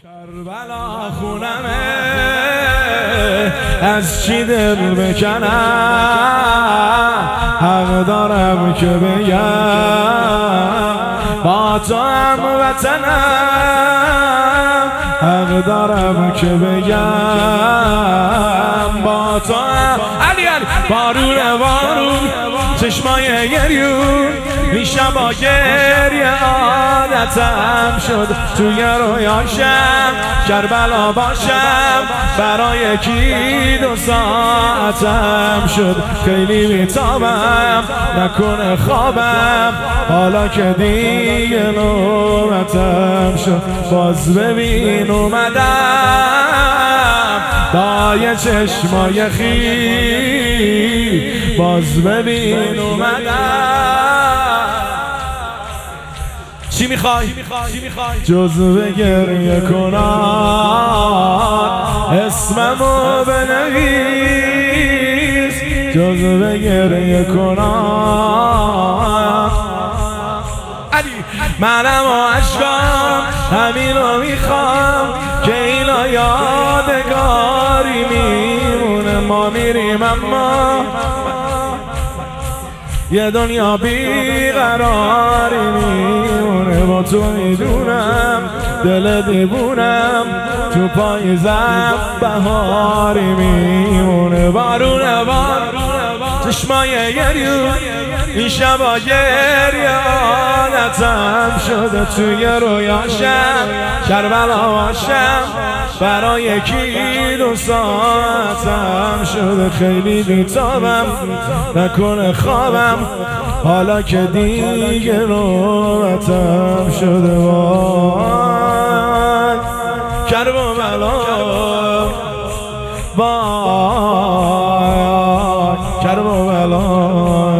کربلا خونمه از چی دل بکنم، حق دارم که بگم با تو هم وطنم، حق دارم که بگم با تو هم. علی بارون چشمای گریون میشم با گریه عادتم شد، توی رویاشم کربلا باشم، برای کی 2 ساعتم شد، خیلی بیتابم نکنه خوابم، حالا که دیگه نوبتم شد، باز ببین اومدم با یه چشمای خیلی، باز ببین اومدم. چی میخوای؟ جز به گریه کنم اسممو بنویس، جز به گریه کنم منم و عشقام همینو میخوام که اینا یادگاری میمونه. ما میریم اما یه دنیا بیقراری میمونه، با تو میدونم دل دیوونم تو پاییزم بهاری میمونه. بارونه چشمای گریون این شبا گریه عادتم شده، توی رویاشم کربلا باشم، برای کی 2 ساعتم شده، خیلی بیتابم نکنه خوابم، حالا که دیگه نوبتم شده. وای کربلا وای کربلا